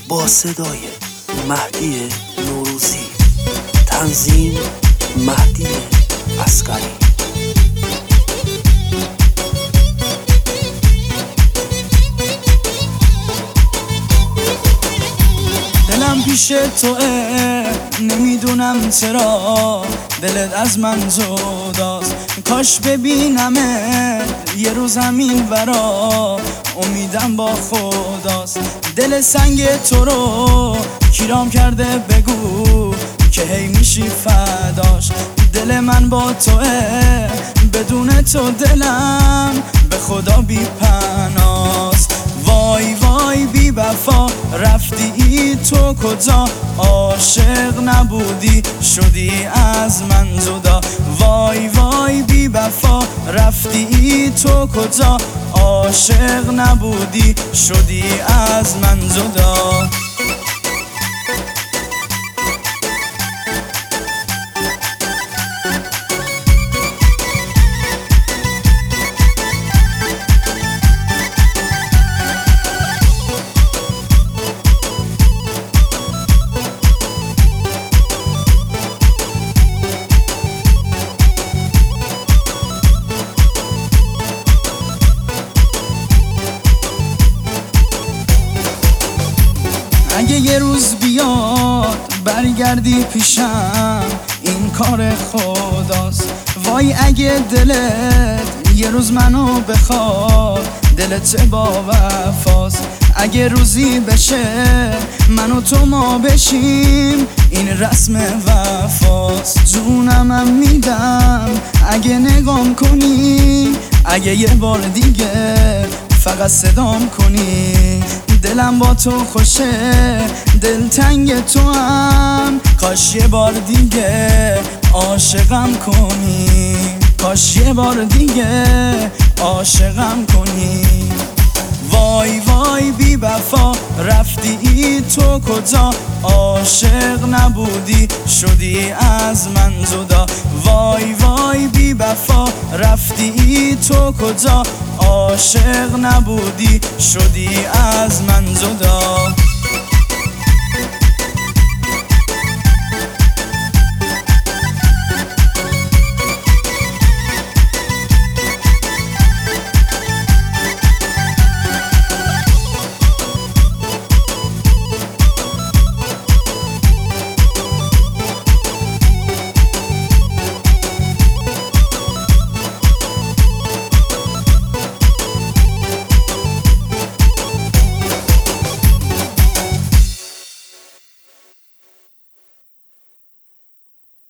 با صدای مهدی نوروزی، تنظیم مهدی عسکری. دلم پیش توه، نمیدونم چرا دلت از من جداست. کاش ببینمه یه روز همین ورا، امیدم با خداست. دل سنگ تو رو کیرام کرده بگو که هی میشی فداش. دل من با توه، بدون تو دلم به خدا بی پناست. وای وای بی وفا رفتی تو کجا، عاشق نبودی شدی از من جدا. وای وای بی وفا رفتی تو کجا، عاشق نبودی شدی از من جدا. اگه یه روز بیاد برگردی پیشم، این کار خداست. وای اگه دلت یه روز منو بخواد، دلت چه با وفاست. اگه روزی بشه من و تو ما بشیم، این رسم وفاست. جونمم میدم اگه نگام کنی، اگه یه بار دیگه فقط صدام کنی. دلم با تو خوشه، دلتنگ تو هم، کاش یه بار دیگه عاشقم کنی. کاش یه بار دیگه عاشقم کنی. وای وای بی وفا رفتی تو کجا، عاشق نبودی شدی از من جدا. وای وای بی وفا رفتی تو کجا، عاشق نبودی شدی از من جدا.